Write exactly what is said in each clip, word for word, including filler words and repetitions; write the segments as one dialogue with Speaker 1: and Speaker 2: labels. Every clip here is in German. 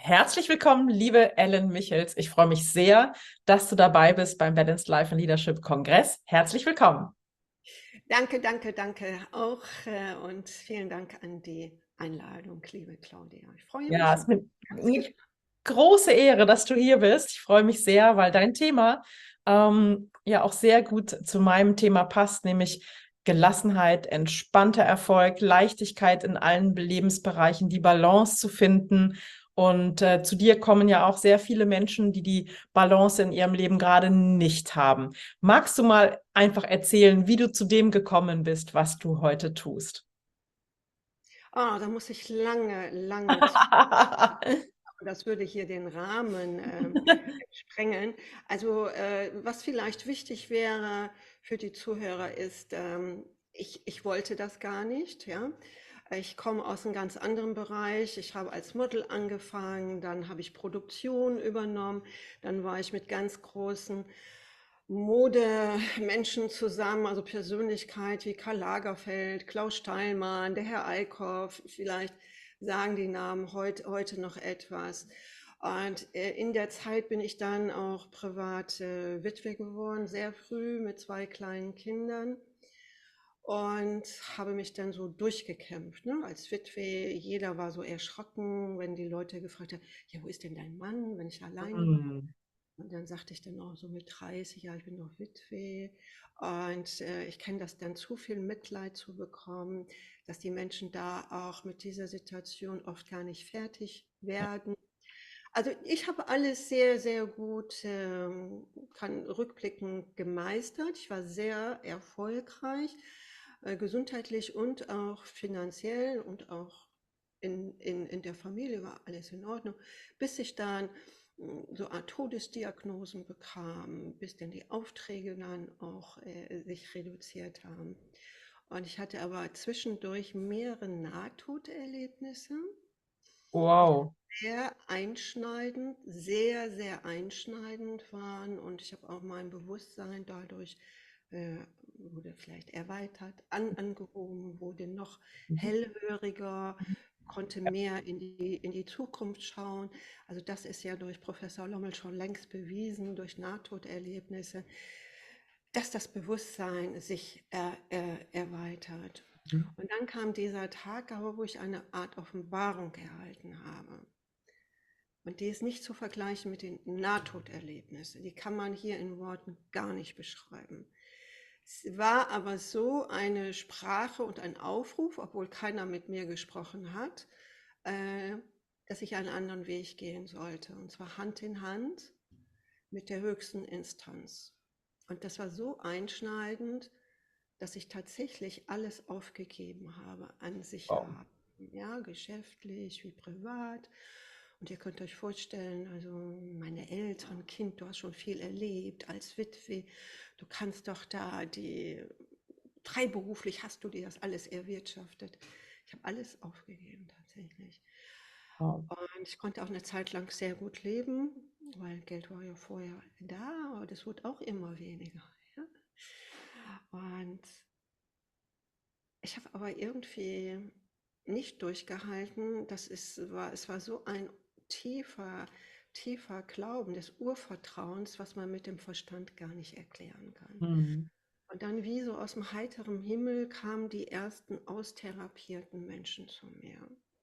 Speaker 1: Herzlich willkommen, liebe Ellen Michels. Ich freue mich sehr, dass du dabei bist beim Balanced Life and Leadership Kongress. Herzlich willkommen.
Speaker 2: Danke, danke, danke auch äh, und vielen Dank an die Einladung, liebe Claudia. Ich freue
Speaker 1: Ja,
Speaker 2: mich
Speaker 1: es ist
Speaker 2: und
Speaker 1: mir
Speaker 2: ganz
Speaker 1: eine
Speaker 2: gespannt.
Speaker 1: große Ehre, dass du hier bist. Ich freue mich sehr, weil dein Thema ähm, ja auch sehr gut zu meinem Thema passt, nämlich Gelassenheit, entspannter Erfolg, Leichtigkeit in allen Lebensbereichen, die Balance zu finden. Und äh, zu dir kommen ja auch sehr viele Menschen, die die Balance in ihrem Leben gerade nicht haben. Magst du mal einfach erzählen, wie du zu dem gekommen bist, was du heute tust?
Speaker 2: Ah, da muss ich lange, lange zu. Das würde hier den Rahmen ähm, sprengen. Also, äh, was vielleicht wichtig wäre für die Zuhörer ist, ähm, ich, ich wollte das gar nicht, ja. Ich komme aus einem ganz anderen Bereich. Ich habe als Model angefangen, dann habe ich Produktion übernommen, dann war ich mit ganz großen Modemenschen zusammen, also Persönlichkeit wie Karl Lagerfeld, Klaus Steilmann, der Herr Eickhoff, vielleicht sagen die Namen heut, heute noch etwas. Und äh, in der Zeit bin ich dann auch privat äh, Witwe geworden, sehr früh mit zwei kleinen Kindern und habe mich dann so durchgekämpft, ne? Als Witwe. Jeder war so erschrocken, wenn die Leute gefragt haben, ja, wo ist denn dein Mann, wenn ich alleine war?
Speaker 1: Hm.
Speaker 2: Und dann sagte ich dann auch so mit dreißig, ja, ich bin doch Witwe. Und äh, ich kenne das dann zu viel Mitleid zu bekommen, dass die Menschen da auch mit dieser Situation oft gar nicht fertig werden. Also ich habe alles sehr, sehr gut, ähm, kann rückblickend gemeistert. Ich war sehr erfolgreich, äh, gesundheitlich und auch finanziell und auch in, in, in der Familie war alles in Ordnung, bis ich dann mh, so Art Todesdiagnosen bekam, bis dann die Aufträge dann auch äh, sich reduziert haben. Und ich hatte aber zwischendurch mehrere Nahtoderlebnisse, die
Speaker 1: Wow.
Speaker 2: sehr einschneidend, sehr, sehr einschneidend waren. Und ich habe auch mein Bewusstsein dadurch äh, wurde vielleicht erweitert, an, angehoben, wurde noch hellhöriger, konnte mehr in die, in die Zukunft schauen. Also das ist ja durch Professor Lommel schon längst bewiesen, durch Nahtoderlebnisse, dass das Bewusstsein sich er, er, erweitert. Und dann kam dieser Tag aber, wo ich eine Art Offenbarung erhalten habe. Und die ist nicht zu vergleichen mit den Nahtoderlebnissen. Die kann man hier in Worten gar nicht beschreiben. Es war aber so eine Sprache und ein Aufruf, obwohl keiner mit mir gesprochen hat, äh, dass ich einen anderen Weg gehen sollte. Und zwar Hand in Hand mit der höchsten Instanz. Und das war so einschneidend, dass ich tatsächlich alles aufgegeben habe an
Speaker 1: Wow.
Speaker 2: Sicherheit. Ja, geschäftlich wie privat. Und ihr könnt euch vorstellen, also meine Eltern, Kind, du hast schon viel erlebt als Witwe. Du kannst doch da die, freiberuflich hast du dir das alles erwirtschaftet. Ich habe alles aufgegeben tatsächlich.
Speaker 1: Wow.
Speaker 2: Und ich konnte auch eine Zeit lang sehr gut leben, weil Geld war ja vorher da, aber das wird auch immer weniger. Ja? Und ich habe aber irgendwie nicht durchgehalten. Das ist, war, es war so ein tiefer, tiefer Glauben des Urvertrauens, was man mit dem Verstand gar nicht erklären kann.
Speaker 1: Hm.
Speaker 2: Und dann wie so aus dem heiteren Himmel kamen die ersten austherapierten Menschen zu mir.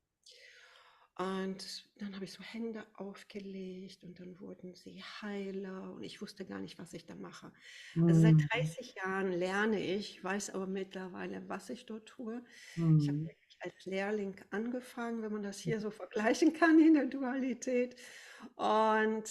Speaker 2: Und dann habe ich so Hände aufgelegt und dann wurden sie heiler und ich wusste gar nicht, was ich da mache. Also seit
Speaker 1: Hm.
Speaker 2: dreißig Jahren lerne ich, weiß aber mittlerweile, was ich dort tue. Ich habe
Speaker 1: Hm.
Speaker 2: wirklich als Lehrling angefangen, wenn man das hier so vergleichen kann in der Dualität. Und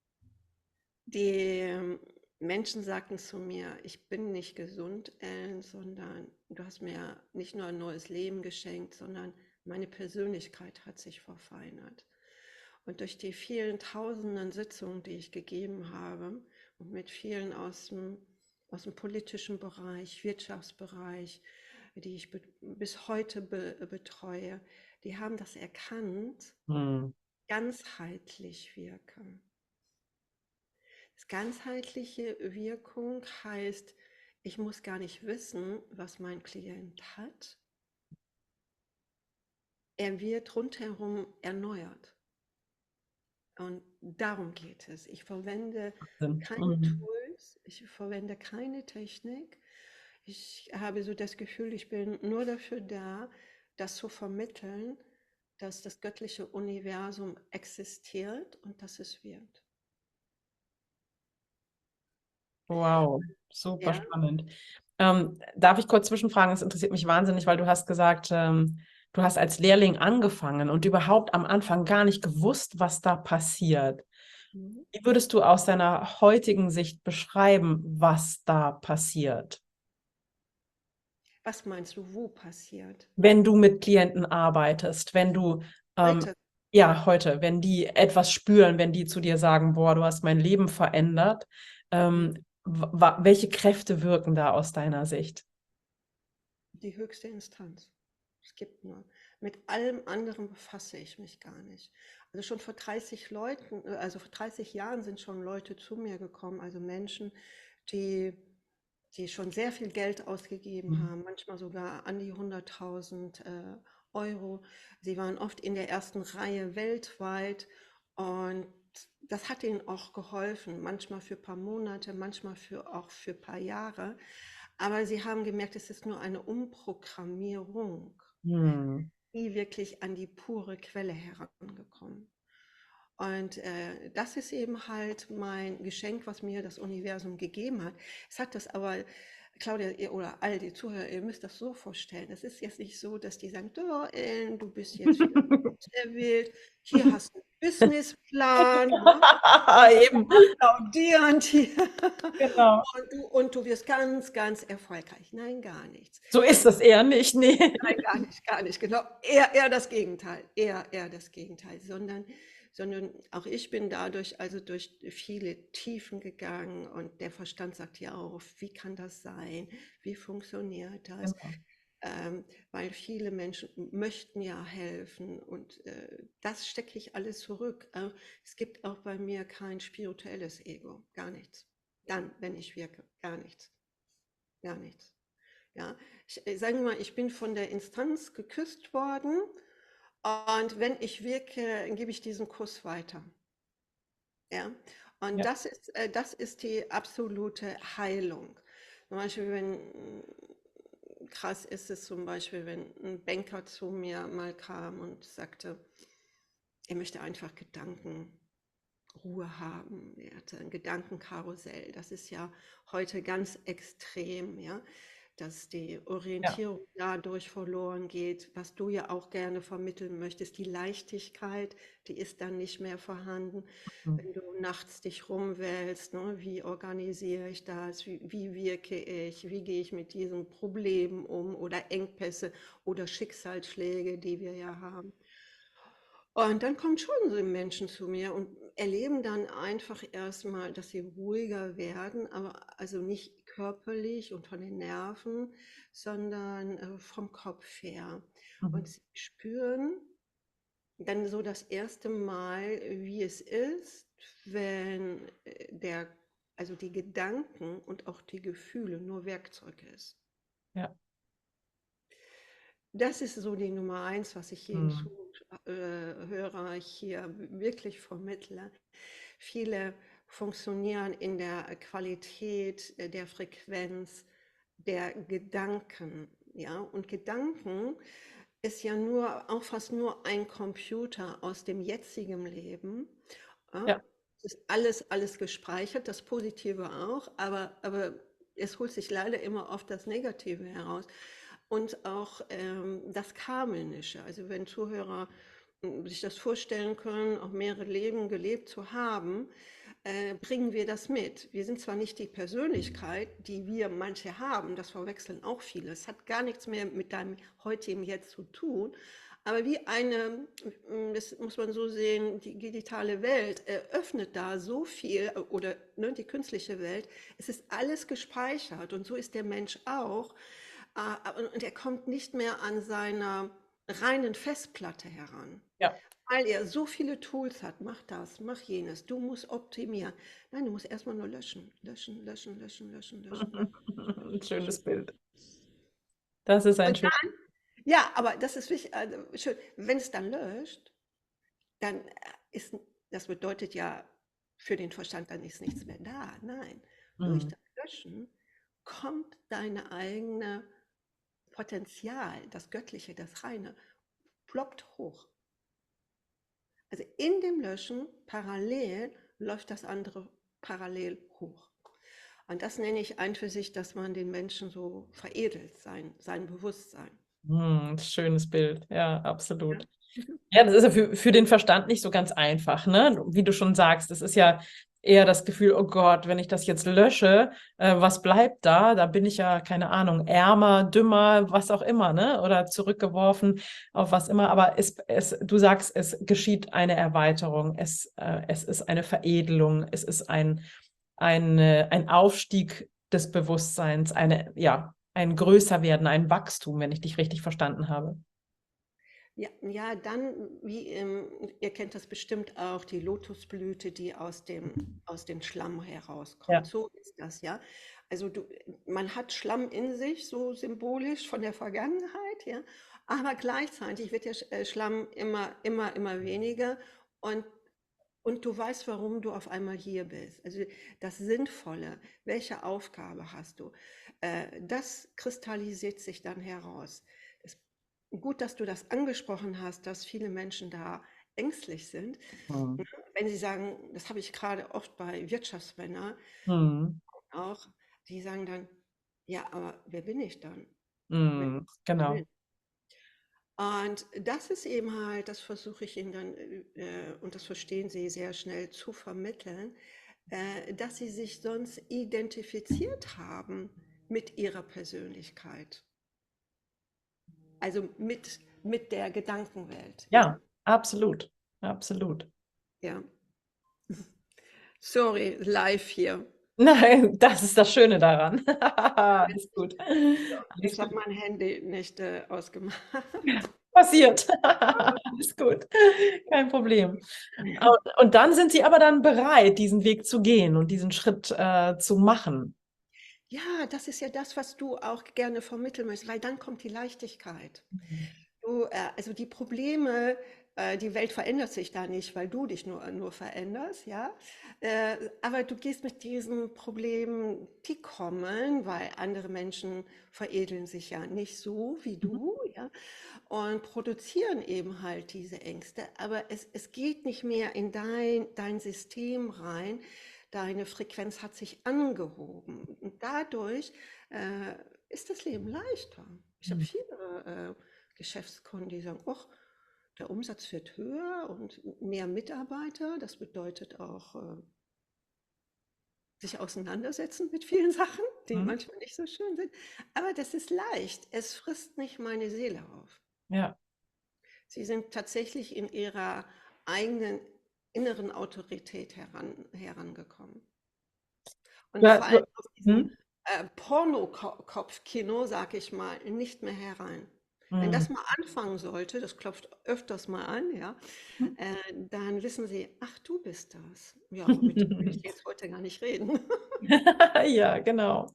Speaker 2: die Menschen sagten zu mir, ich bin nicht gesund, Ellen, sondern du hast mir nicht nur ein neues Leben geschenkt, sondern meine Persönlichkeit hat sich verfeinert. Und durch die vielen tausenden Sitzungen, die ich gegeben habe und mit vielen aus dem, aus dem politischen Bereich, Wirtschaftsbereich, die ich be bis heute be betreue, die haben das erkannt,
Speaker 1: Hm.
Speaker 2: ganzheitlich wirken. Das ganzheitliche Wirkung heißt, ich muss gar nicht wissen, was mein Klient hat. Er wird rundherum erneuert. Und darum geht es. Ich verwende keine
Speaker 1: Mhm.
Speaker 2: Tools, ich verwende keine Technik. Ich habe so das Gefühl, ich bin nur dafür da, das zu vermitteln, dass das göttliche Universum existiert und dass es wird.
Speaker 1: Wow, super
Speaker 2: Ja,
Speaker 1: spannend. Ähm, darf ich kurz zwischenfragen? Es interessiert mich wahnsinnig, weil du hast gesagt, ähm, du hast als Lehrling angefangen und überhaupt am Anfang gar nicht gewusst, was da passiert.
Speaker 2: mhm.
Speaker 1: Wie würdest du aus deiner heutigen Sicht beschreiben, was da passiert?
Speaker 2: Was meinst du, wo passiert?
Speaker 1: Wenn du mit Klienten arbeitest, wenn du, ähm,
Speaker 2: Heute,
Speaker 1: ja, heute, wenn die etwas spüren, wenn die zu dir sagen, boah, du hast mein Leben verändert,
Speaker 2: mhm,
Speaker 1: ähm, wa- welche Kräfte wirken da aus deiner Sicht?
Speaker 2: die höchste Instanz. Es gibt nur. Mit allem anderen befasse ich mich gar nicht. Also schon vor dreißig Leuten, äh, also vor dreißig Jahren sind schon Leute zu mir gekommen, also Menschen, die, die schon sehr viel Geld ausgegeben
Speaker 1: Mhm.
Speaker 2: haben, manchmal sogar an die hunderttausend äh, Euro. Sie waren oft in der ersten Reihe weltweit und das hat ihnen auch geholfen, manchmal für ein paar Monate, manchmal für, auch für ein paar Jahre. Aber sie haben gemerkt, es ist nur eine Umprogrammierung,
Speaker 1: Hm.
Speaker 2: nie wirklich an die pure Quelle herangekommen. Und äh, das ist eben halt mein Geschenk, was mir das Universum gegeben hat. Es hat das aber, Claudia ihr, oder all die Zuhörer, ihr müsst das so vorstellen. Es ist jetzt nicht so, dass die sagen, du, Ellen, du bist jetzt wieder wild, hier hast du einen Businessplan, ne?
Speaker 1: Eben,
Speaker 2: Applaudierend hier.
Speaker 1: genau.
Speaker 2: Und du, und du wirst ganz, ganz erfolgreich. Nein, gar nichts.
Speaker 1: So ist das eher nicht, nee.
Speaker 2: Nein, gar nicht, gar nicht, genau. Eher, eher das Gegenteil, eher, eher das Gegenteil, sondern, sondern auch ich bin dadurch also durch viele Tiefen gegangen und der Verstand sagt ja auch, wie kann das sein? Wie funktioniert das?
Speaker 1: Genau.
Speaker 2: Ähm, weil viele Menschen möchten ja helfen und äh, das stecke ich alles zurück. Äh, es gibt auch bei mir kein spirituelles Ego, gar nichts. Dann, wenn ich wirke, gar nichts, gar nichts. Ja, ich, äh, sagen wir mal, ich bin von der Instanz geküsst worden und wenn ich wirke, gebe ich diesen Kuss weiter. Ja, und
Speaker 1: Ja.
Speaker 2: das ist, äh, das ist die absolute Heilung. Zum Beispiel, wenn, krass ist es zum Beispiel, wenn ein Banker zu mir mal kam und sagte, er möchte einfach Gedankenruhe haben. Er hatte ein Gedankenkarussell. Das ist ja heute ganz extrem, ja, dass die
Speaker 1: Ja.
Speaker 2: Orientierung dadurch verloren geht, was du ja auch gerne vermitteln möchtest. Die Leichtigkeit, die ist dann nicht mehr vorhanden.
Speaker 1: Mhm.
Speaker 2: Wenn du nachts dich rumwälzt, ne, wie organisiere ich das, wie, wie wirke ich, wie gehe ich mit diesen Problemen um oder Engpässe oder Schicksalsschläge, die wir ja haben. Und dann kommen schon so Menschen zu mir und erleben dann einfach erstmal, dass sie ruhiger werden, aber also nicht körperlich und von den Nerven, sondern äh, vom Kopf her. Und
Speaker 1: Mhm.
Speaker 2: sie spüren dann so das erste Mal, wie es ist, wenn äh, der, also die Gedanken und auch die Gefühle nur Werkzeug ist.
Speaker 1: Ja.
Speaker 2: Das ist so die Nummer eins, was ich jedem
Speaker 1: Mhm.
Speaker 2: Zuhörer hier wirklich vermittle. Viele funktionieren in der Qualität äh, der Frequenz der Gedanken. Ja? Und Gedanken ist ja nur, auch fast nur ein Computer aus dem jetzigen Leben. Ja?
Speaker 1: Ja.
Speaker 2: Es ist alles, alles gespeichert, das Positive auch, aber, aber es holt sich leider immer oft das Negative heraus. Und auch ähm, das Karmenische. Also wenn Zuhörer äh, sich das vorstellen können, auch mehrere Leben gelebt zu haben, äh, bringen wir das mit. Wir sind zwar nicht die Persönlichkeit, die wir manche haben, das verwechseln auch viele. Es hat gar nichts mehr mit deinem heutigen Jetzt zu tun, aber wie eine, das muss man so sehen, die digitale Welt eröffnet da so viel oder ne, die künstliche Welt, es ist alles gespeichert und so ist der Mensch auch. Äh, Und er kommt nicht mehr an seiner reinen Festplatte heran.
Speaker 1: Ja.
Speaker 2: Weil er so viele Tools hat, mach das, mach jenes, du musst optimieren. Nein, du musst erstmal nur löschen, löschen, löschen, löschen, löschen, löschen.
Speaker 1: Ein schönes Bild. Das ist ein
Speaker 2: Und
Speaker 1: schönes.
Speaker 2: dann, ja, aber das ist wichtig, also schön, wenn es dann löscht, dann ist das bedeutet ja, für den Verstand dann ist nichts mehr da. Nein, durch
Speaker 1: Mhm.
Speaker 2: das Löschen kommt deine eigene Potenzial, das Göttliche, das Reine, ploppt hoch. Also in dem Löschen parallel läuft das andere parallel hoch. Und das nenne ich ein für sich, dass man den Menschen so veredelt, sein, sein Bewusstsein.
Speaker 1: Hm, schönes Bild, ja,
Speaker 2: Ja.
Speaker 1: absolut. Ja, das ist ja für, für den Verstand nicht so ganz einfach, ne? Wie du schon sagst, es ist ja eher das Gefühl, oh Gott, wenn ich das jetzt lösche, äh, was bleibt da? Da bin ich ja, keine Ahnung, ärmer, dümmer, was auch immer, ne? Oder zurückgeworfen auf was immer. Aber es, es, du sagst, es geschieht eine Erweiterung, es, äh, es ist eine Veredelung, es ist ein, ein, äh, ein Aufstieg des Bewusstseins, eine, ja, ein Größerwerden, ein Wachstum, wenn ich dich richtig verstanden habe.
Speaker 2: Ja, ja, dann, wie ähm, ihr kennt das bestimmt auch, die Lotusblüte, die aus dem, aus dem Schlamm herauskommt.
Speaker 1: Ja.
Speaker 2: So ist das, ja. Also du, man hat Schlamm in sich, so symbolisch von der Vergangenheit, ja, aber gleichzeitig wird der Sch- äh, Schlamm immer, immer, immer weniger und, und du weißt, warum du auf einmal hier bist. Also das Sinnvolle, welche Aufgabe hast du, äh, das kristallisiert sich dann heraus. Das Gut, dass du das angesprochen hast, dass viele Menschen da ängstlich sind.
Speaker 1: Hm.
Speaker 2: Ne? Wenn sie sagen, das habe ich gerade oft bei Wirtschaftsmännern
Speaker 1: Hm.
Speaker 2: auch, die sagen dann, ja, aber wer bin ich dann? Wenn
Speaker 1: Hm.
Speaker 2: ich bin.
Speaker 1: Genau.
Speaker 2: Und das ist eben halt, das versuche ich ihnen dann, äh, und das verstehen sie sehr schnell zu vermitteln, äh, dass sie sich sonst identifiziert haben mit ihrer Persönlichkeit, also mit, mit der Gedankenwelt, ja?
Speaker 1: Ja, absolut. Absolut.
Speaker 2: Ja. Sorry, live hier.
Speaker 1: Nein, das ist das Schöne daran. Alles gut. Alles
Speaker 2: Ich
Speaker 1: gut.
Speaker 2: habe mein Handy nicht äh, ausgemacht.
Speaker 1: Passiert. Alles gut. Kein Problem. Und, und dann sind Sie aber dann bereit, diesen Weg zu gehen und diesen Schritt äh, zu machen.
Speaker 2: Ja, das ist ja das, was du auch gerne vermitteln möchtest, weil dann kommt die Leichtigkeit.
Speaker 1: Mhm.
Speaker 2: Du, äh, also die Probleme, äh, die Welt verändert sich da nicht, weil du dich nur, nur veränderst, ja. Äh, aber du gehst mit diesen Problemen, die kommen, weil andere Menschen veredeln sich ja nicht so wie
Speaker 1: Mhm.
Speaker 2: du, ja, und produzieren eben halt diese Ängste. Aber es, es geht nicht mehr in dein, dein System rein. Deine Frequenz hat sich angehoben. Und dadurch äh, ist das Leben leichter. Ich habe
Speaker 1: Mhm.
Speaker 2: viele äh, Geschäftskunden, die sagen, ach, der Umsatz wird höher und mehr Mitarbeiter. Das bedeutet auch äh, sich auseinandersetzen mit vielen Sachen, die
Speaker 1: Mhm.
Speaker 2: manchmal nicht so schön sind. Aber das ist leicht. Es frisst nicht meine Seele auf.
Speaker 1: Ja.
Speaker 2: Sie sind tatsächlich in ihrer eigenen inneren Autorität heran, herangekommen. Und
Speaker 1: Ja,
Speaker 2: fallen
Speaker 1: du-
Speaker 2: aus diesem
Speaker 1: hm?
Speaker 2: äh, Pornokopfkino, sag ich mal, nicht mehr herein. Wenn
Speaker 1: Hm.
Speaker 2: das mal anfangen sollte, das klopft öfters mal an, ja, äh, dann wissen sie, ach, du bist das. Ja, aber mit dir will ich jetzt heute gar nicht reden.
Speaker 1: Ja, genau.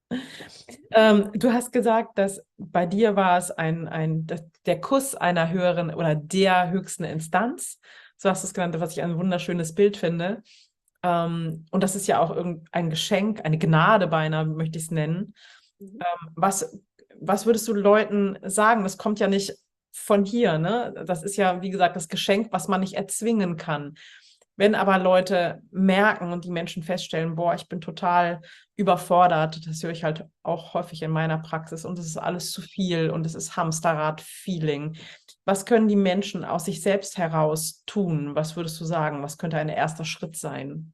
Speaker 1: Ähm, du hast gesagt, dass bei dir war es ein, ein, das- der Kuss einer höheren oder der höchsten Instanz. So hast du es genannt, was ich ein wunderschönes Bild finde. Ähm, und das ist ja auch irgendein Geschenk, eine Gnade beinahe, möchte ich es nennen.
Speaker 2: Mhm.
Speaker 1: Ähm, was, was würdest du Leuten sagen? Das kommt ja nicht von hier, ne? Das ist ja, wie gesagt, das Geschenk, was man nicht erzwingen kann. Wenn aber Leute merken und die Menschen feststellen, boah, ich bin total überfordert, das höre ich halt auch häufig in meiner Praxis und es ist alles zu viel und es ist Hamsterrad-Feeling. Was können die Menschen aus sich selbst heraus tun? Was würdest du sagen? Was könnte ein erster Schritt sein?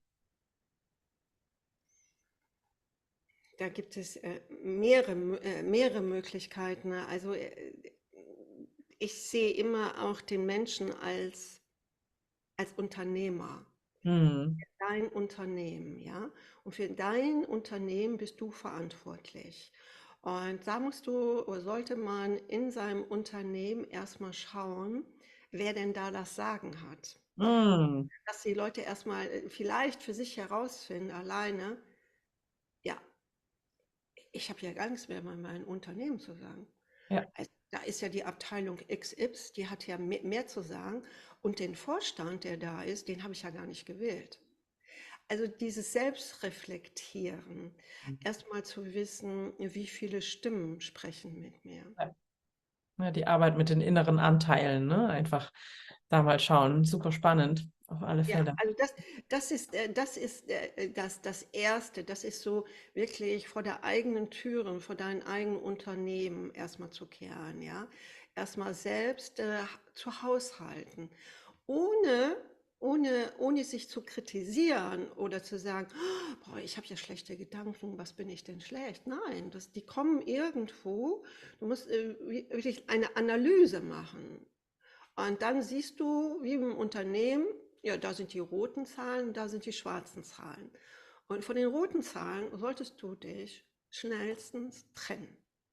Speaker 2: Da gibt es äh, mehrere, Mö- äh, mehrere Möglichkeiten. Ne? Also äh, ich sehe immer auch den Menschen als, als Unternehmer.
Speaker 1: Hm.
Speaker 2: Dein Unternehmen, ja? Und für dein Unternehmen bist du verantwortlich. Und da musst du oder sollte man in seinem Unternehmen erstmal schauen, wer denn da das Sagen hat.
Speaker 1: Hm.
Speaker 2: Dass die Leute erstmal äh, vielleicht für sich herausfinden, alleine, ja, ich habe ja gar nichts mehr bei meinem Unternehmen zu sagen.
Speaker 1: Ja.
Speaker 2: Da ist ja die Abteilung X Y, die hat ja mehr, mehr zu sagen. Und den Vorstand, der da ist, den habe ich ja gar nicht gewählt. Also dieses Selbstreflektieren, erstmal zu wissen, wie viele Stimmen sprechen mit mir.
Speaker 1: Ja. Ja, die Arbeit mit den inneren Anteilen, ne? Einfach da mal schauen. Super spannend, auf alle
Speaker 2: Ja,
Speaker 1: Fälle.
Speaker 2: also das, das ist, äh, das ist äh, das, das Erste, das ist so wirklich vor der eigenen Türen, vor deinem eigenen Unternehmen erstmal zu kehren, ja. Erstmal selbst äh, zu haushalten, ohne, ohne, ohne sich zu kritisieren oder zu sagen, "Oh, boah, ich habe ja schlechte Gedanken, was bin ich denn schlecht?" Nein, das, die kommen irgendwo, du musst äh, wi- wirklich eine Analyse machen. Und dann siehst du, wie im Unternehmen, ja, da sind die roten Zahlen, da sind die schwarzen Zahlen. Und von den roten Zahlen solltest du dich schnellstens trennen.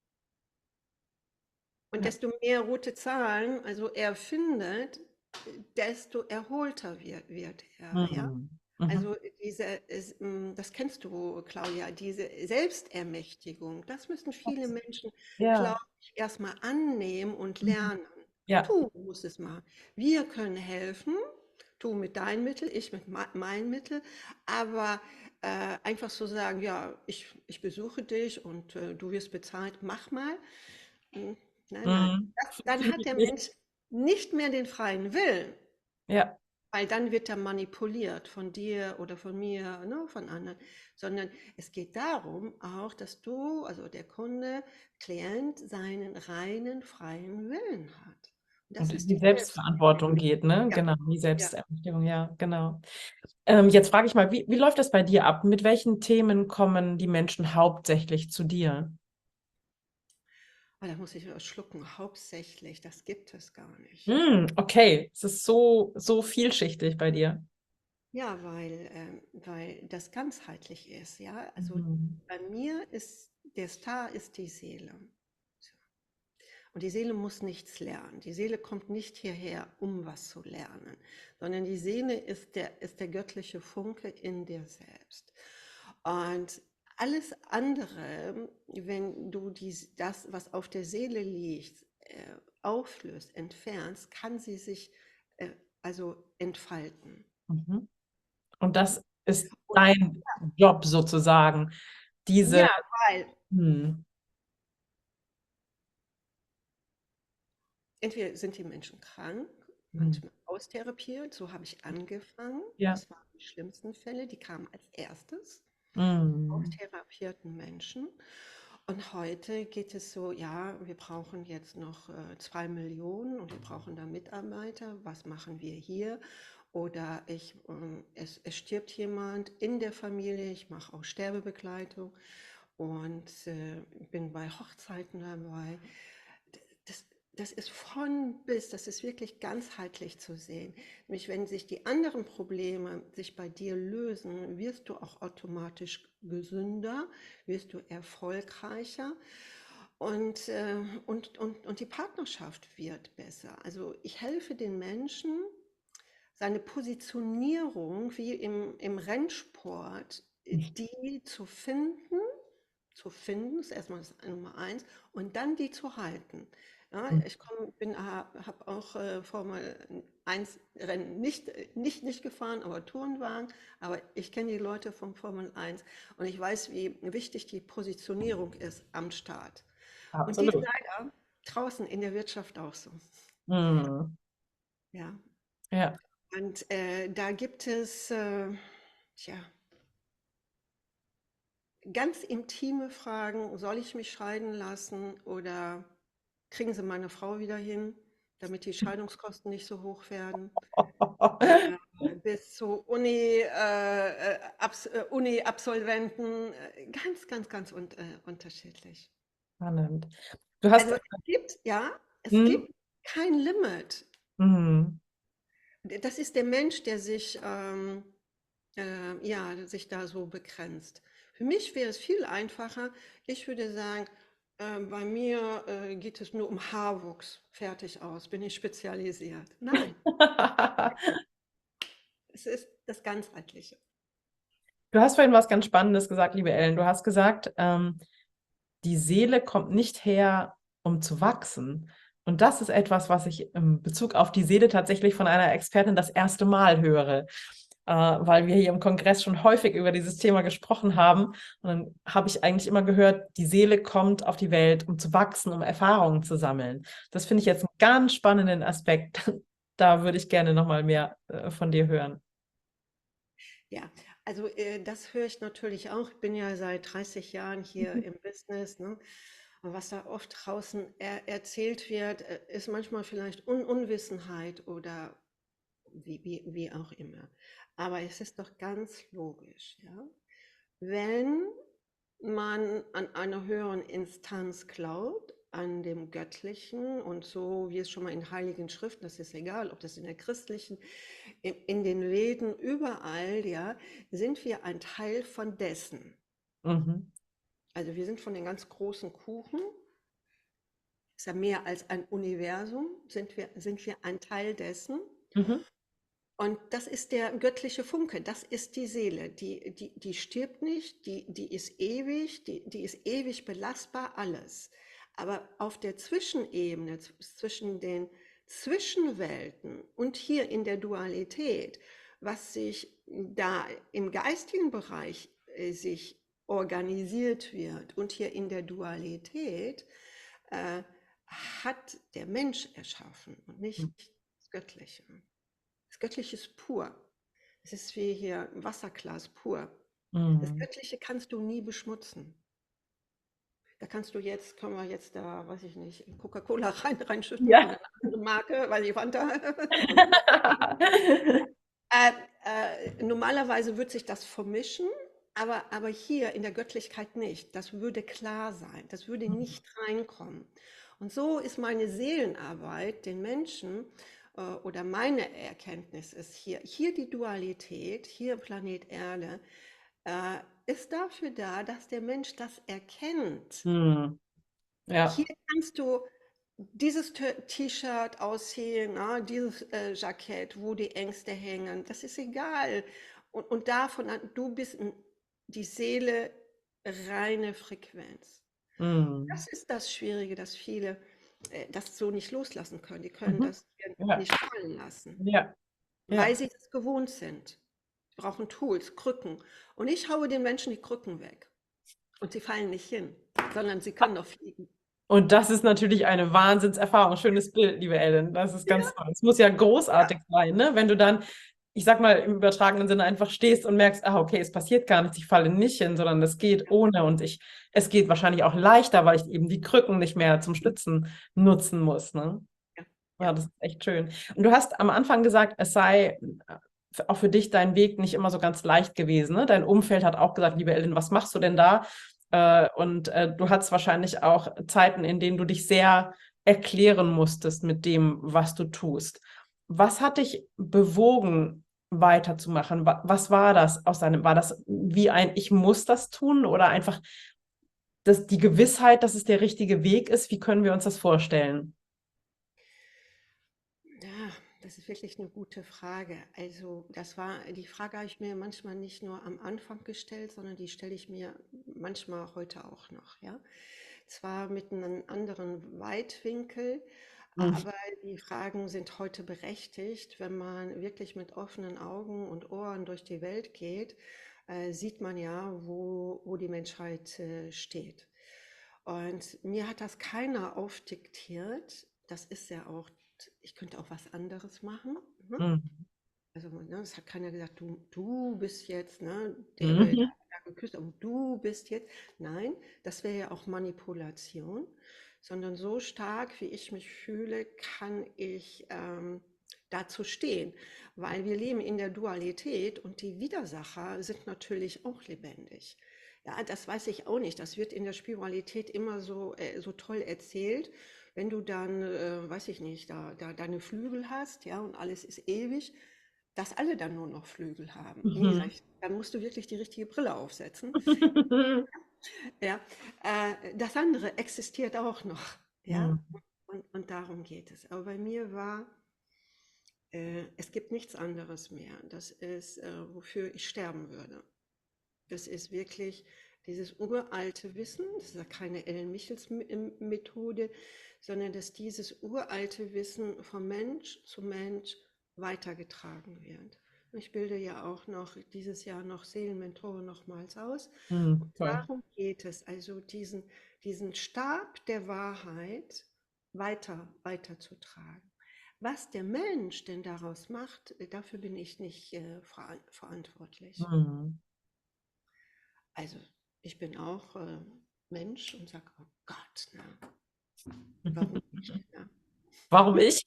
Speaker 2: Und
Speaker 1: Ja.
Speaker 2: desto mehr rote Zahlen, also er findet, desto erholter wird, wird er, ja.
Speaker 1: Mhm. Mhm.
Speaker 2: Also diese, ist, mm, das kennst du, Claudia, diese Selbstermächtigung, das müssen viele Menschen,
Speaker 1: Ja.
Speaker 2: glaube ich, erstmal annehmen und
Speaker 1: Mhm.
Speaker 2: lernen.
Speaker 1: Ja.
Speaker 2: Du musst es machen. Wir können helfen, du mit deinen Mitteln, ich mit mei- meinen Mitteln, aber äh, einfach so sagen, ja, ich, ich besuche dich und äh, du wirst bezahlt, mach mal. Hm, nein, nein.
Speaker 1: Mhm.
Speaker 2: Das, dann hat
Speaker 1: Funktioniert
Speaker 2: der
Speaker 1: nicht.
Speaker 2: Mensch nicht mehr den freien Willen.
Speaker 1: Ja.
Speaker 2: Weil dann wird er manipuliert von dir oder von mir, ne, von anderen, sondern es geht darum auch, dass du, also der Kunde, Klient, seinen reinen, freien Willen hat. Und das
Speaker 1: Und in
Speaker 2: ist
Speaker 1: die
Speaker 2: die
Speaker 1: Selbstverantwortung
Speaker 2: Selbstermächtigung.
Speaker 1: geht, ne?
Speaker 2: Ja,
Speaker 1: Genau, die
Speaker 2: ja.
Speaker 1: Selbstermächtigung, ja, genau. Ähm, jetzt frage ich mal, wie, wie läuft das bei dir ab? Mit welchen Themen kommen die Menschen hauptsächlich zu dir?
Speaker 2: Aber da muss ich was schlucken. Hauptsächlich, das gibt es gar nicht.
Speaker 1: Hm, okay, es ist so, so vielschichtig bei dir.
Speaker 2: Ja, weil, ähm, weil das ganzheitlich ist, ja. Also
Speaker 1: Mhm.
Speaker 2: bei mir ist der Star ist die Seele. So. Und die Seele muss nichts lernen. Die Seele kommt nicht hierher, um was zu lernen, sondern die Seele ist der, ist der göttliche Funke in dir selbst. Und alles andere, wenn du dies, das, was auf der Seele liegt, äh, auflöst, entfernst, kann sie sich äh, also entfalten.
Speaker 1: Mhm. Und das ist
Speaker 2: Und
Speaker 1: dein Job sozusagen, diese,
Speaker 2: ja, weil
Speaker 1: hm,
Speaker 2: entweder sind die Menschen krank,
Speaker 1: hm,
Speaker 2: manchmal austherapiert, so habe ich angefangen.
Speaker 1: ja,
Speaker 2: Das waren die schlimmsten Fälle, die kamen als erstes,
Speaker 1: hm,
Speaker 2: austherapierten Menschen. Und heute geht es so, ja, wir brauchen jetzt noch äh, zwei Millionen und wir brauchen da Mitarbeiter. Was machen wir hier? Oder ich, ähm, es, es stirbt jemand in der Familie, ich mache auch Sterbebegleitung und äh, bin bei Hochzeiten dabei. Das, das ist von bis, das ist wirklich ganzheitlich zu sehen. Nämlich wenn sich die anderen Probleme sich bei dir lösen, wirst du auch automatisch gesünder, wirst du erfolgreicher und, äh, und, und, und die Partnerschaft wird besser. Also ich helfe den Menschen, seine Positionierung wie im, im Rennsport, die zu finden, zu finden, ist erstmal das Nummer eins, und dann die zu halten. Ja,
Speaker 1: hm.
Speaker 2: ich komm, bin, habe auch äh, Formel eins Rennen nicht, nicht, nicht gefahren, aber Tourenwagen. Aber ich kenne die Leute vom Formel eins und ich weiß, wie wichtig die Positionierung ist am Start. Und die ist
Speaker 1: Absolut.
Speaker 2: leider draußen in der Wirtschaft auch so.
Speaker 1: Hm,
Speaker 2: Ja.
Speaker 1: ja.
Speaker 2: Und äh, da gibt es, äh, tja, ganz intime Fragen. Soll ich mich scheiden lassen oder kriegen Sie meine Frau wieder hin, damit die Scheidungskosten nicht so hoch werden? Äh, bis zu Uni, äh, äh, Abs äh, Uni-Absolventen, äh, ganz, ganz, ganz un äh, unterschiedlich.
Speaker 1: Spannend. Du hast,
Speaker 2: Also es gibt, ja, es
Speaker 1: hm,
Speaker 2: gibt kein Limit.
Speaker 1: hm,
Speaker 2: Das ist der Mensch, der sich, ähm, äh, ja, sich da so begrenzt. Für mich wäre es viel einfacher. Ich würde sagen, äh, bei mir äh, geht es nur um Haarwuchs. Fertig aus, bin ich spezialisiert. Nein, es ist das Ganzheitliche.
Speaker 1: Du hast vorhin was ganz Spannendes gesagt, liebe Ellen. Du hast gesagt, ähm, die Seele kommt nicht her, um zu wachsen. Und das ist etwas, was ich in Bezug auf die Seele tatsächlich von einer Expertin das erste Mal höre, äh, weil wir hier im Kongress schon häufig über dieses Thema gesprochen haben. Und dann habe ich eigentlich immer gehört, die Seele kommt auf die Welt, um zu wachsen, um Erfahrungen zu sammeln. Das finde ich jetzt einen ganz spannenden Aspekt. Da würde ich gerne noch mal mehr äh, von dir hören.
Speaker 2: Ja, also äh, das höre ich natürlich auch. Ich bin ja seit dreißig Jahren hier im Business, ne? Und was da oft draußen er erzählt wird, äh, ist manchmal vielleicht Un Unwissenheit oder wie, wie, wie auch immer. Aber es ist doch ganz logisch, ja? Wenn man an einer höheren Instanz glaubt, an dem Göttlichen und so, wie es schon mal in heiligen Schriften, das ist egal, ob das in der christlichen, in, in den Veden, überall, ja, sind wir ein Teil von dessen.
Speaker 1: Mhm.
Speaker 2: Also wir sind von den ganz großen Kuchen, ist ja mehr als ein Universum, sind wir, sind wir ein Teil dessen.
Speaker 1: Mhm.
Speaker 2: Und das ist der göttliche Funke, das ist die Seele, die, die, die stirbt nicht, die, die ist ewig, die, die ist ewig belastbar, alles. Aber auf der Zwischenebene, zwischen den Zwischenwelten und hier in der Dualität, was sich da im geistigen Bereich äh, sich organisiert wird und hier in der Dualität, äh, hat der Mensch erschaffen und nicht das Göttliche. Das Göttliche ist pur. Es ist wie hier ein Wasserglas pur. Das
Speaker 1: Mhm.
Speaker 2: Göttliche kannst du nie beschmutzen. Da kannst du jetzt, können wir jetzt da, weiß ich nicht, Coca-Cola rein, reinschütten oder
Speaker 1: Ja.
Speaker 2: eine andere Marke, weil die Fanta. äh, äh, normalerweise wird sich das vermischen, aber, aber hier in der Göttlichkeit nicht. Das würde klar sein, das würde nicht reinkommen. Und so ist meine Seelenarbeit den Menschen äh, oder meine Erkenntnis ist hier, hier die Dualität, hier Planet Erde, äh, ist dafür da, dass der Mensch das erkennt.
Speaker 1: Mhm. Ja.
Speaker 2: Hier kannst du dieses T- T-Shirt ausziehen, ne, dieses äh, Jackett, wo die Ängste hängen, das ist egal. Und, und davon an, du bist n- die Seele, reine Frequenz.
Speaker 1: Mhm.
Speaker 2: Das ist das Schwierige, dass viele äh, das so nicht loslassen können. Die können
Speaker 1: Mhm.
Speaker 2: das hier
Speaker 1: Ja.
Speaker 2: nicht fallen lassen,
Speaker 1: Ja.
Speaker 2: weil
Speaker 1: Ja.
Speaker 2: sie das gewohnt sind. Sie brauchen Tools, Krücken. Und ich haue den Menschen die Krücken weg. Und sie fallen nicht hin, sondern sie können noch fliegen.
Speaker 1: Und das ist natürlich eine Wahnsinnserfahrung. Schönes Bild, liebe Ellen. Das ist ganz toll. Es muss ja großartig sein, ne? Wenn du dann, ich sag mal, im übertragenen Sinne einfach stehst und merkst, ah, okay, es passiert gar nichts, ich falle nicht hin, sondern es geht ohne und ich, es geht wahrscheinlich auch leichter, weil ich eben die Krücken nicht mehr zum Stützen nutzen muss, ne?
Speaker 2: Ja,
Speaker 1: Ja,
Speaker 2: ja.
Speaker 1: das ist echt schön. Und du hast am Anfang gesagt, es sei äh, auch für dich dein Weg nicht immer so ganz leicht gewesen, ne? Dein Umfeld hat auch gesagt, liebe Ellen, was machst du denn da? Äh, und äh, du hattest wahrscheinlich auch Zeiten, in denen du dich sehr erklären musstest mit dem, was du tust. Was hat dich bewogen, weiterzumachen? Wa- Was war das aus deinem, war das wie ein, ich muss das tun oder einfach das, die Gewissheit, dass es der richtige Weg ist? Wie können wir uns das vorstellen?
Speaker 2: Ja, das ist wirklich eine gute Frage. Also, das war die Frage habe ich mir manchmal nicht nur am Anfang gestellt, sondern die stelle ich mir manchmal heute auch noch, ja. Zwar mit einem anderen Weitwinkel,
Speaker 1: Mhm.
Speaker 2: aber die Fragen sind heute berechtigt. Wenn man wirklich mit offenen Augen und Ohren durch die Welt geht, äh, sieht man ja, wo wo die Menschheit, äh, steht. Und mir hat das keiner aufdiktiert. Das ist ja auch ich könnte auch was anderes machen, ne?
Speaker 1: Mhm.
Speaker 2: Also, ne, es hat keiner gesagt: „Du du bist jetzt, ne, der wird
Speaker 1: Mhm.
Speaker 2: da geküsst, aber du bist jetzt“, nein, das wäre ja auch Manipulation, sondern so stark, wie ich mich fühle, kann ich, ähm, dazu stehen, weil wir leben in der Dualität und die Widersacher sind natürlich auch lebendig. Ja, das weiß ich auch nicht. Das wird in der Spiritualität immer so, äh, so toll erzählt. Wenn du dann, äh, weiß ich nicht, da, da deine Flügel hast, ja, und alles ist ewig, dass alle dann nur noch Flügel haben. Nee, sag
Speaker 1: Mhm.
Speaker 2: ich, dann musst du wirklich die richtige Brille aufsetzen. Ja, äh, das andere existiert auch noch. Ja,
Speaker 1: Mhm.
Speaker 2: und, und darum geht es. Aber bei mir war, äh, es gibt nichts anderes mehr. Das ist, äh, wofür ich sterben würde. Das ist wirklich Dieses uralte Wissen, das ist ja keine Ellen Michels M- M- Methode, sondern dass dieses uralte Wissen von Mensch zu Mensch weitergetragen wird. Ich bilde ja auch noch dieses Jahr noch Seelenmentoren nochmals aus.
Speaker 1: Hm, toll.
Speaker 2: Darum geht es, also diesen, diesen Stab der Wahrheit weiter, weiterzutragen. Was der Mensch denn daraus macht, äh, dafür bin ich nicht äh, veran- verantwortlich.
Speaker 1: Hm.
Speaker 2: Also ich bin auch äh, Mensch und sage, oh Gott, na, warum ich? Ja.
Speaker 1: Warum ich?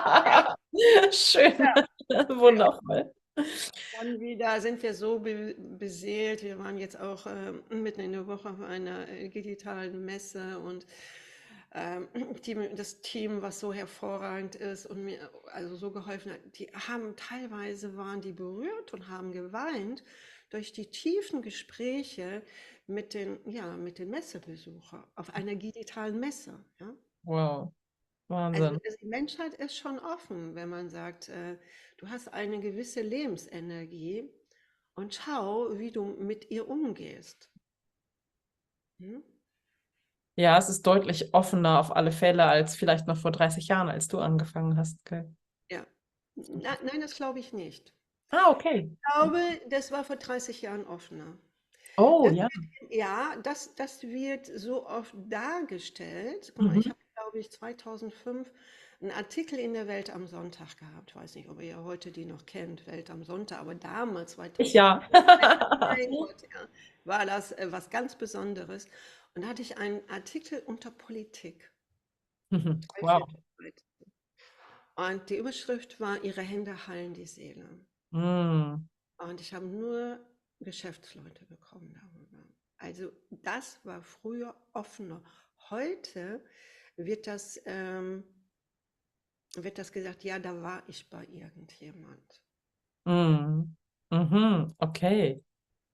Speaker 1: Schön, wundervoll.
Speaker 2: Dann wieder sind wir so be beseelt. Wir waren jetzt auch äh, mitten in der Woche auf einer äh, digitalen Messe und ähm, Team, das Team, was so hervorragend ist und mir also so geholfen hat, die haben teilweise waren die berührt und haben geweint durch die tiefen Gespräche mit den, ja, mit den Messebesuchern auf einer digitalen Messe. Ja?
Speaker 1: Wow,
Speaker 2: Also,
Speaker 1: Wahnsinn.
Speaker 2: also die Menschheit ist schon offen, wenn man sagt, äh, du hast eine gewisse Lebensenergie und schau, wie du mit ihr umgehst. Hm?
Speaker 1: Ja, es ist deutlich offener auf alle Fälle als vielleicht noch vor dreißig Jahren, als du angefangen hast. Gell?
Speaker 2: Ja. Na, nein, das glaube ich nicht.
Speaker 1: Ah, okay.
Speaker 2: Ich glaube, das war vor dreißig Jahren offener.
Speaker 1: Oh,
Speaker 2: Das
Speaker 1: ja.
Speaker 2: wird, ja, das, das wird so oft dargestellt. Guck mal, ich
Speaker 1: Mhm.
Speaker 2: habe, glaube ich, zweitausendfünf einen Artikel in der Welt am Sonntag gehabt. Weiß nicht, ob ihr heute die noch kennt, Welt am Sonntag, aber damals,
Speaker 1: Ich
Speaker 2: zweitausendfünf,
Speaker 1: ja.
Speaker 2: mein Gott, ja, war das äh, was ganz Besonderes. Und da hatte ich einen Artikel unter Politik,
Speaker 1: Mhm.
Speaker 2: drei, vier
Speaker 1: Wow.
Speaker 2: Seiten. Und die Überschrift war, Ihre Hände heilen die Seele.
Speaker 1: Mm.
Speaker 2: Und ich habe nur Geschäftsleute bekommen darüber. Also das war früher offener. Heute wird das, ähm, wird das gesagt, ja, da war ich bei irgendjemand.
Speaker 1: Mm. Mhm. Okay.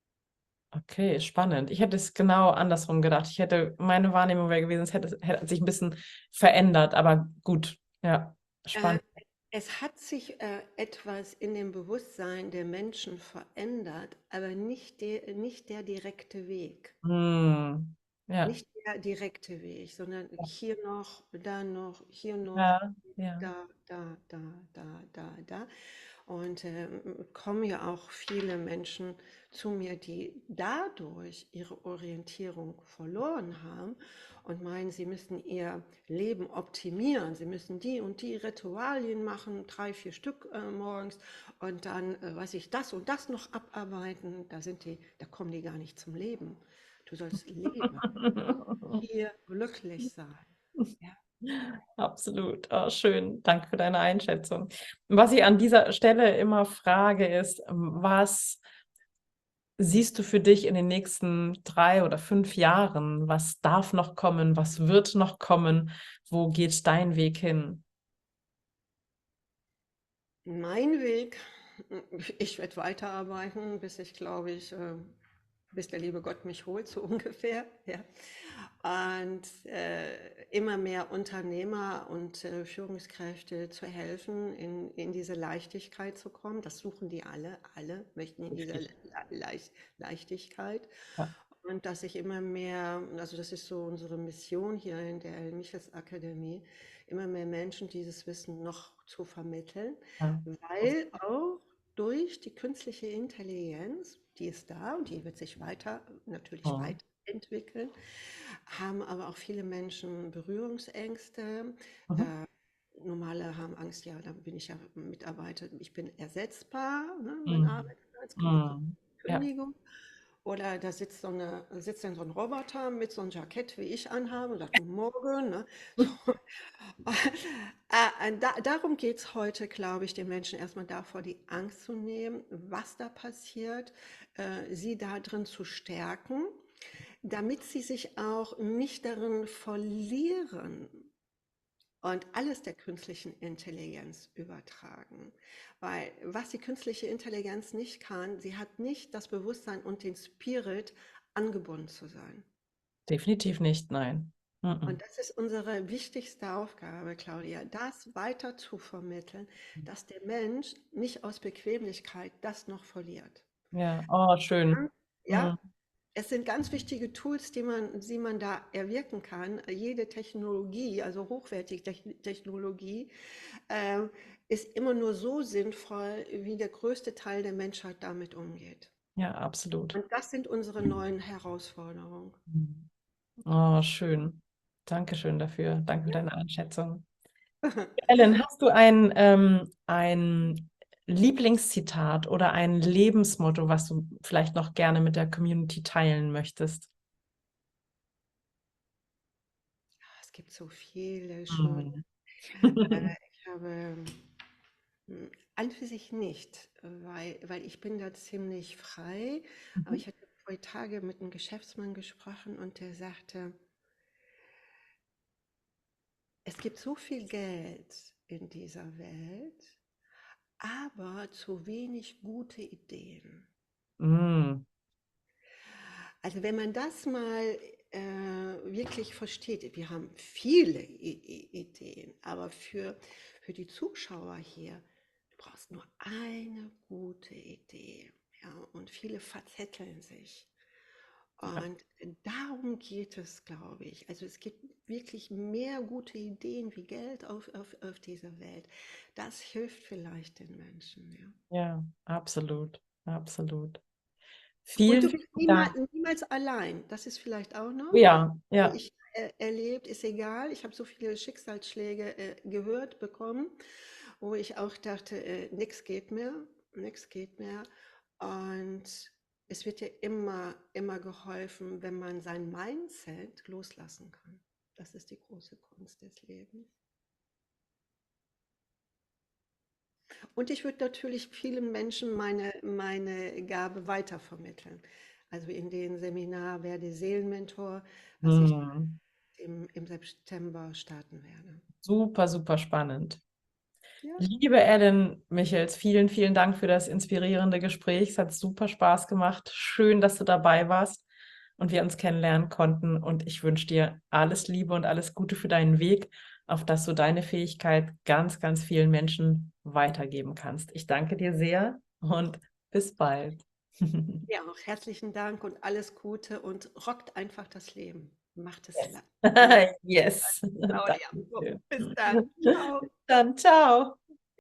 Speaker 1: Okay, spannend. Ich hätte es genau andersrum gedacht. Ich hätte, meine Wahrnehmung wäre gewesen, es hätte, hätte sich ein bisschen verändert, aber gut. Ja,
Speaker 2: Äh,
Speaker 1: spannend.
Speaker 2: Es hat sich äh, etwas in dem Bewusstsein der Menschen verändert, aber nicht der, nicht der direkte Weg.
Speaker 1: Mm. Ja,
Speaker 2: Nicht der direkte Weg, sondern hier noch, da noch, hier noch,
Speaker 1: ja, ja.
Speaker 2: da, da, da, da, da, da. Und ähm, kommen ja auch viele Menschen zu mir, die dadurch ihre Orientierung verloren haben und meinen, sie müssten ihr Leben optimieren. Sie müssen die und die Ritualien machen, drei, vier Stück äh, morgens und dann, äh, weiß ich, das und das noch abarbeiten. Da sind die, da kommen die gar nicht zum Leben. Du sollst leben, hier glücklich sein. Ja.
Speaker 1: Absolut. Oh, schön. Danke für deine Einschätzung. Was ich an dieser Stelle immer frage, ist, was siehst du für dich in den nächsten drei oder fünf Jahren? Was darf noch kommen? Was wird noch kommen? Wo geht dein Weg hin?
Speaker 2: Mein Weg, ich werde weiterarbeiten, bis ich, glaube ich, äh, bis der liebe Gott mich holt, so ungefähr. Ja. Und äh, immer mehr Unternehmer und äh, Führungskräfte zu helfen, in, in diese Leichtigkeit zu kommen. Das suchen die alle, alle möchten in diese Le
Speaker 1: Richtig.
Speaker 2: Leicht Leichtigkeit.
Speaker 1: Ja.
Speaker 2: Und dass ich immer mehr, also das ist so unsere Mission hier in der Michels Akademie, immer mehr Menschen dieses Wissen noch zu vermitteln,
Speaker 1: Ja.
Speaker 2: weil auch durch die künstliche Intelligenz, die ist da und die wird sich weiter, natürlich
Speaker 1: Mhm.
Speaker 2: weiterentwickeln, haben aber auch viele Menschen Berührungsängste.
Speaker 1: Mhm.
Speaker 2: Äh, Normale haben Angst, ja, da bin ich ja Mitarbeiter, ich bin ersetzbar, ne, mein
Speaker 1: Mhm.
Speaker 2: Arbeitsplatz, kommt die
Speaker 1: Mhm. Ja.
Speaker 2: Kündigung. Oder da sitzt, so eine, sitzt dann so ein Roboter mit so einem Jackett, wie ich anhabe, und sagt, guten Morgen. Ne? So. Äh, da, darum geht es heute, glaube ich, den Menschen erstmal davor, die Angst zu nehmen, was da passiert, äh, sie da drin zu stärken, damit sie sich auch nicht darin verlieren und alles der künstlichen Intelligenz übertragen. Weil was die künstliche Intelligenz nicht kann, sie hat nicht das Bewusstsein und den Spirit, angebunden zu sein.
Speaker 1: Definitiv nicht, nein.
Speaker 2: Und
Speaker 1: Mhm.
Speaker 2: das ist unsere wichtigste Aufgabe, Claudia, das weiter zu vermitteln, dass der Mensch nicht aus Bequemlichkeit das noch verliert.
Speaker 1: Ja, oh, schön.
Speaker 2: Ja,
Speaker 1: Mhm.
Speaker 2: es sind ganz wichtige Tools, die man, die man da erwirken kann. Jede Technologie, also hochwertige Techn- Technologie, ähm, ist immer nur so sinnvoll, wie der größte Teil der Menschheit damit umgeht.
Speaker 1: Ja, absolut.
Speaker 2: Und das sind unsere neuen Herausforderungen.
Speaker 1: Mhm. Oh, schön. Dankeschön dafür. Danke für deine Einschätzung. Ellen, hast du ein, ähm, ein Lieblingszitat oder ein Lebensmotto, was du vielleicht noch gerne mit der Community teilen möchtest?
Speaker 2: Es gibt so viele schöne.
Speaker 1: Mhm.
Speaker 2: Äh, ich habe hm, an für sich nicht, weil, weil ich bin da ziemlich frei. Aber
Speaker 1: Mhm.
Speaker 2: ich hatte vor Tage mit einem Geschäftsmann gesprochen und der sagte, es gibt so viel Geld in dieser Welt, aber zu wenig gute Ideen.
Speaker 1: Mm,
Speaker 2: Also wenn man das mal äh, wirklich versteht, wir haben viele I I Ideen, aber für, für die Zuschauer hier, du brauchst nur eine gute Idee. Ja, und viele verzetteln sich.
Speaker 1: ja,
Speaker 2: Und darum geht es, glaube ich. Also es gibt wirklich mehr gute Ideen wie Geld auf, auf, auf dieser Welt. Das hilft vielleicht den Menschen. Ja.
Speaker 1: ja, absolut, absolut.
Speaker 2: Und
Speaker 1: Vielen,
Speaker 2: du
Speaker 1: vielen
Speaker 2: bist niemals,
Speaker 1: Dank.
Speaker 2: niemals allein. Das ist vielleicht auch noch.
Speaker 1: Ja,
Speaker 2: Habe
Speaker 1: ja.
Speaker 2: ich äh, erlebt, ist egal. Ich habe so viele Schicksalsschläge äh, gehört, bekommen, wo ich auch dachte, äh, nichts geht mehr, nichts geht mehr. Und es wird dir immer, immer geholfen, wenn man sein Mindset loslassen kann. Das ist die große Kunst des Lebens. Und ich würde natürlich vielen Menschen meine, meine Gabe weitervermitteln. Also in den Seminar werde Seelenmentor, was ich
Speaker 1: Hm.
Speaker 2: im, im September starten werde.
Speaker 1: Super, super spannend.
Speaker 2: Ja,
Speaker 1: Liebe Ellen Michels, vielen, vielen Dank für das inspirierende Gespräch. Es hat super Spaß gemacht. Schön, dass du dabei warst und wir uns kennenlernen konnten. Und ich wünsche dir alles Liebe und alles Gute für deinen Weg, auf dass du deine Fähigkeit ganz, ganz vielen Menschen weitergeben kannst. Ich danke dir sehr und bis bald.
Speaker 2: ja, auch herzlichen Dank und alles Gute und rockt einfach das Leben. Macht es
Speaker 1: Yes.
Speaker 2: la- leicht.
Speaker 1: Yes.
Speaker 2: Claudia. So,
Speaker 1: Dankeschön.
Speaker 2: bis dann. Ciao.
Speaker 1: Dann ciao.